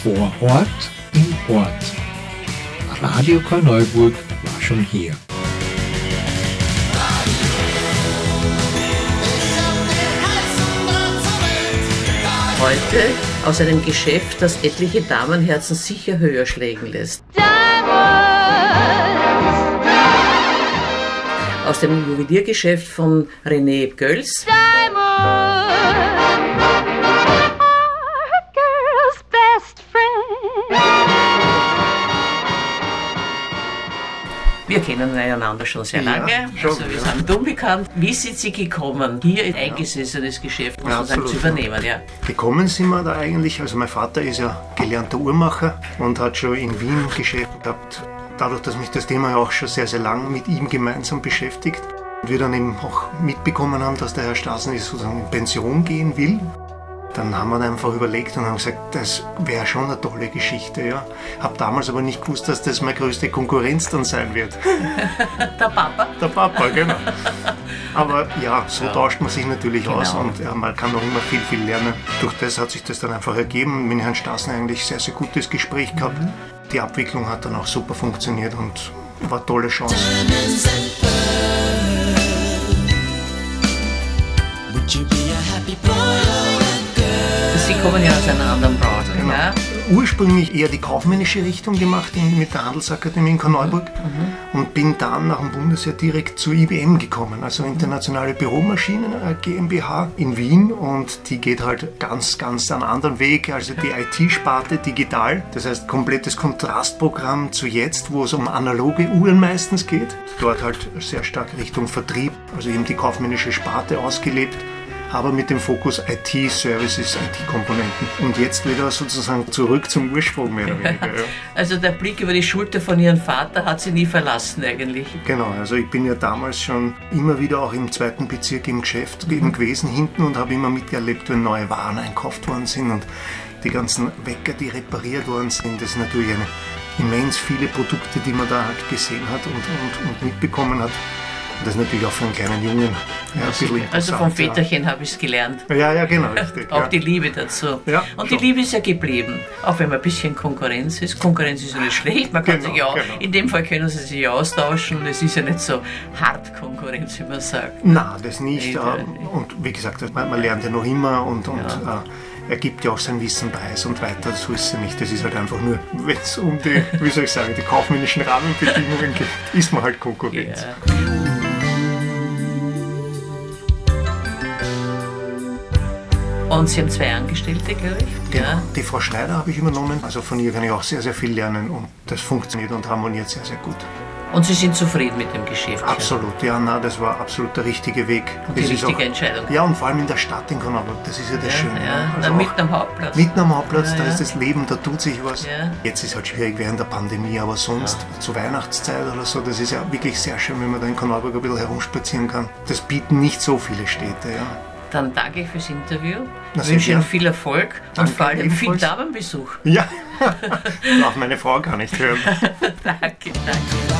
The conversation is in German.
Vor Ort im Ort. Radio Korneuburg war schon hier. Heute aus einem Geschäft, das etliche Damenherzen sicher höher schlägen lässt. Aus dem Juweliergeschäft von René Göls. Wir kennen einander schon sehr lange, wir sind unbekannt. Wie sind Sie gekommen, hier ein eingesessenes Geschäft sozusagen zu übernehmen? Ja. Gekommen sind wir da eigentlich, also mein Vater ist ja gelernter Uhrmacher und hat schon in Wien Geschäft gehabt. Dadurch, dass mich das Thema ja auch schon sehr, sehr lang mit ihm gemeinsam beschäftigt und wir dann eben auch mitbekommen haben, dass der Herr Stassen sozusagen in Pension gehen will, dann haben wir einfach überlegt und haben gesagt, das wäre schon eine tolle Geschichte. Ja. Habe damals aber nicht gewusst, dass das meine größte Konkurrenz dann sein wird. Der Papa? Der Papa, genau. Aber ja, so tauscht man sich natürlich aus und man kann auch immer viel, viel lernen. Durch das hat sich das dann einfach ergeben. Mit Herrn Stassen eigentlich sehr, sehr gutes Gespräch gehabt. Die Abwicklung hat dann auch super funktioniert und war eine tolle Chance. Sie kommen ja aus einer anderen Branche. Genau. Ja? Ursprünglich eher die kaufmännische Richtung gemacht mit der Handelsakademie in Korneuburg und bin dann nach dem Bundesheer direkt zur IBM gekommen, also Internationale Büromaschinen GmbH in Wien, und die geht halt ganz, ganz einen anderen Weg, also die IT-Sparte digital, das heißt komplettes Kontrastprogramm zu jetzt, wo es um analoge Uhren meistens geht, dort halt sehr stark Richtung Vertrieb, also eben die kaufmännische Sparte ausgelebt, aber mit dem Fokus IT-Services, IT-Komponenten. Und jetzt wieder sozusagen zurück zum Ursprung mehr oder weniger. Ja. Also der Blick über die Schulter von Ihrem Vater hat Sie nie verlassen eigentlich. Genau, also ich bin ja damals schon immer wieder auch im 2. Bezirk im Geschäft eben gewesen hinten und habe immer miterlebt, wenn neue Waren einkauft worden sind und die ganzen Wecker, die repariert worden sind. Das sind natürlich immens viele Produkte, die man da halt gesehen hat und mitbekommen hat. Das ist natürlich auch für einen kleinen Jungen ein bisschen interessant. Also vom Väterchen habe ich es gelernt. Ja, genau, richtig. Auch die Liebe dazu. Ja, und schon. die Liebe ist ja geblieben. Auch wenn man ein bisschen Konkurrenz ist. Konkurrenz ist ja nicht schlecht. Man kann sich ja auch, in dem Fall können sie sich austauschen. Es ist ja nicht so hart Konkurrenz, wie man sagt. Nein, das nicht. Und wie gesagt, man lernt ja noch immer und er gibt ja auch sein Wissen preis und weiter, so ist es ja nicht. Das ist halt einfach nur, wenn es um die, wie soll ich sagen, die kaufmännischen Rahmenbedingungen geht, ist man halt Konkurrenz. Ja. Und Sie haben 2 Angestellte, glaube ich? Genau. Ja. Die Frau Schneider habe ich übernommen, also von ihr kann ich auch sehr, sehr viel lernen und das funktioniert und harmoniert sehr, sehr gut. Und Sie sind zufrieden mit dem Geschäft? Absolut, ja, das war absolut der richtige Weg. Und die richtige Entscheidung? Ja, und vor allem in der Stadt in Korneuburg, das ist ja das Schöne. Ja. Also mitten am Hauptplatz? Mitten am Hauptplatz, da ist das Leben, da tut sich was. Ja. Jetzt ist es halt schwierig während der Pandemie, aber sonst zur Weihnachtszeit oder so, das ist ja wirklich sehr schön, wenn man da in Korneuburg ein bisschen herumspazieren kann. Das bieten nicht so viele Städte, ja. Dann danke ich fürs Interview, wünsche Ihnen viel Erfolg und vor allem viel Damenbesuch. Ja, darf meine Frau gar nicht hören. Danke.